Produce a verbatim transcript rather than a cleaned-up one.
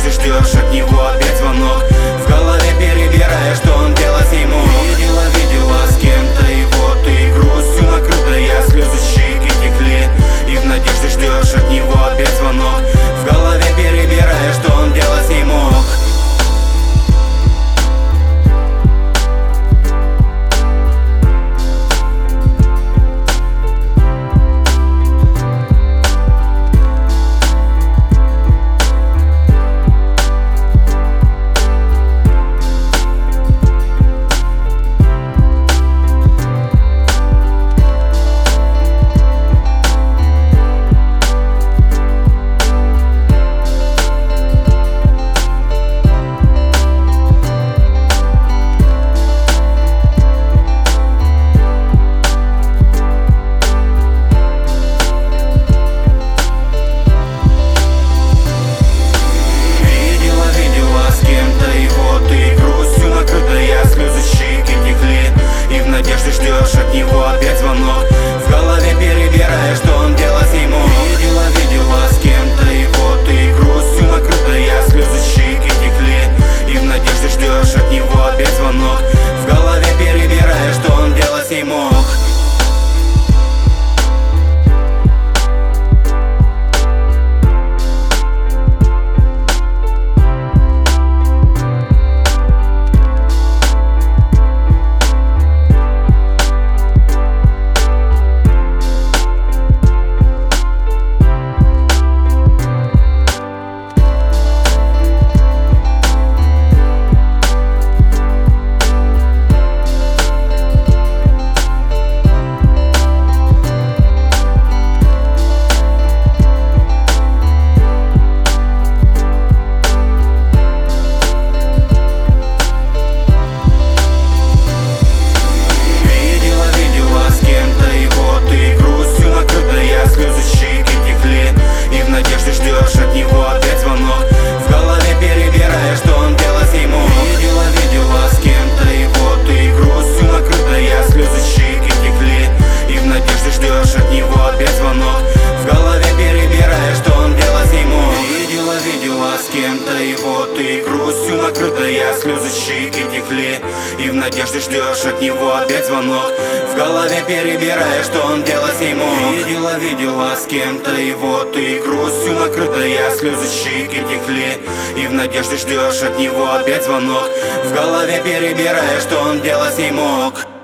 надежде ждешь от него опять звонок. В голове перебирая, что он делать не мог. Видела, видела с кем-то его ты, грустью накрытая, слезы щеки текли. И в надежде ждешь от него опять звонок. В голове перебирая, что он делать не мог. Ждешь от него опять звонок. В голове перебирая, что он делать не мог. Видела, видела с кем-то его ты, грустью накрытая, слезы щеки текли. И в надежде ждешь от него опять звонок. В голове перебирая, что он делать не мог. Ждешь от него опять звонок. В голове перебирая, что он делать не мог. Видела, видела с кем-то его ты, грустью накрытая, слезы щеки текли. И в надежде ждешь от него опять звонок. В голове перебирая, что он делать не мог. Видела, видела с кем-то его ты, грустью накрытая, слезы щеки текли. И в надежде ждешь от него опять звонок. В голове перебирая, что он делать не мог. Видела, видела с кем-то его ты, грустью накрытая, слезы щеки текли. И в надежде ждешь от него опять звонок. В голове перебирая, что он делать не мог.